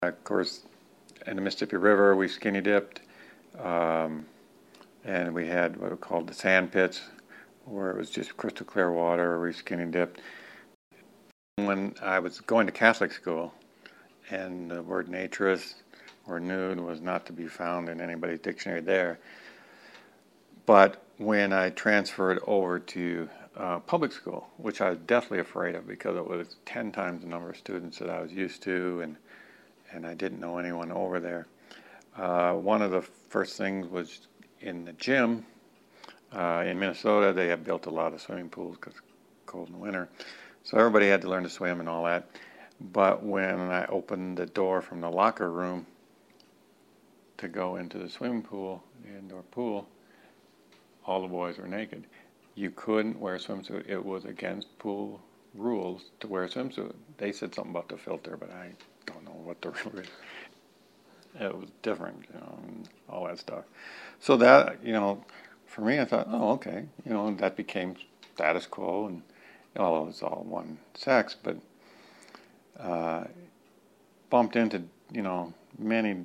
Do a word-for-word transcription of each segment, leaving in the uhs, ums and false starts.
Of course, in the Mississippi River, we skinny dipped, um, and we had what we called the sand pits, where it was just crystal clear water. We skinny dipped. When I was going to Catholic school, and the word naturist or nude was not to be found in anybody's dictionary there. But when I transferred over to uh, public school, which I was deathly afraid of because it was ten times the number of students that I was used to, and and I didn't know anyone over there. Uh, one of the first things was in the gym. Uh, in Minnesota, they have built a lot of swimming pools because it's cold in the winter. So everybody had to learn to swim and all that. But when I opened the door from the locker room to go into the swimming pool, the indoor pool, all the boys were naked. You couldn't wear a swimsuit. It was against pool rules to wear a swimsuit. They said something about the filter, but I don't know what the rule is. It was different, you know, and all that stuff. So that, you know, for me, I thought, oh, okay, you know, that became status quo, and you know, it was all one sex, but uh, bumped into, you know, many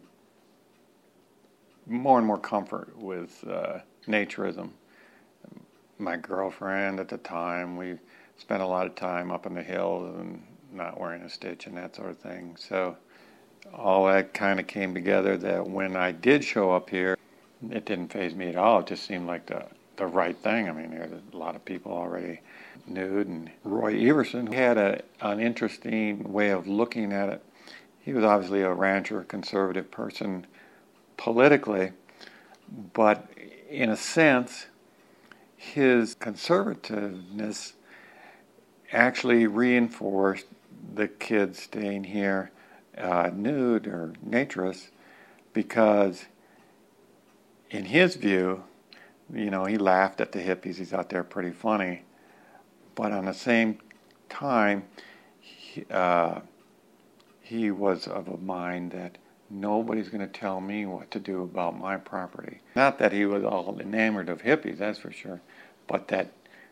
more and more comfort with uh, naturism. My girlfriend at the time, we spent a lot of time up in the hills and not wearing a stitch and that sort of thing. So all that kind of came together that when I did show up here, it didn't faze me at all. It just seemed like the, the right thing. I mean, there's a lot of people already nude, and Roy Everson had a, an interesting way of looking at it. He was obviously a rancher, conservative person politically, but in a sense, his conservativeness actually reinforced the kids staying here uh, nude or naturist, because in his view, you know, he laughed at the hippies. He's out there pretty funny. But on the same time, he, uh, he was of a mind that nobody's going to tell me what to do about my property. Not that he was all enamored of hippies, that's for sure, but that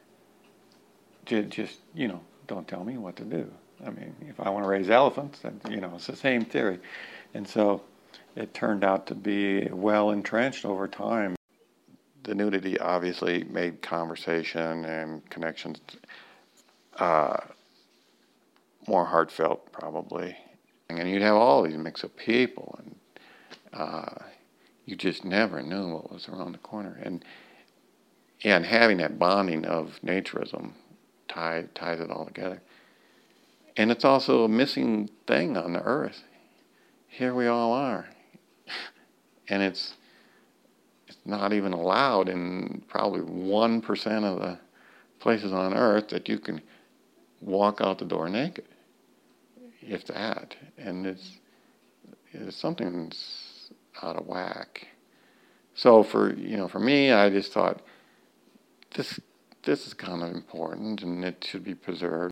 just, you know, don't tell me what to do. I mean, if I want to raise elephants, then, you know, it's the same theory. And so it turned out to be well entrenched over time. The nudity obviously made conversation and connections uh, more heartfelt, probably. And you'd have all these mix of people, and uh, you just never knew what was around the corner. And and having that bonding of naturism tie, ties it all together. And it's also a missing thing on the earth. Here we all are. And it's it's not even allowed in probably one percent of the places on earth that you can walk out the door naked, if that. And it's, it's something's out of whack. So for, you know, for me, I just thought this this is kind of important and it should be preserved.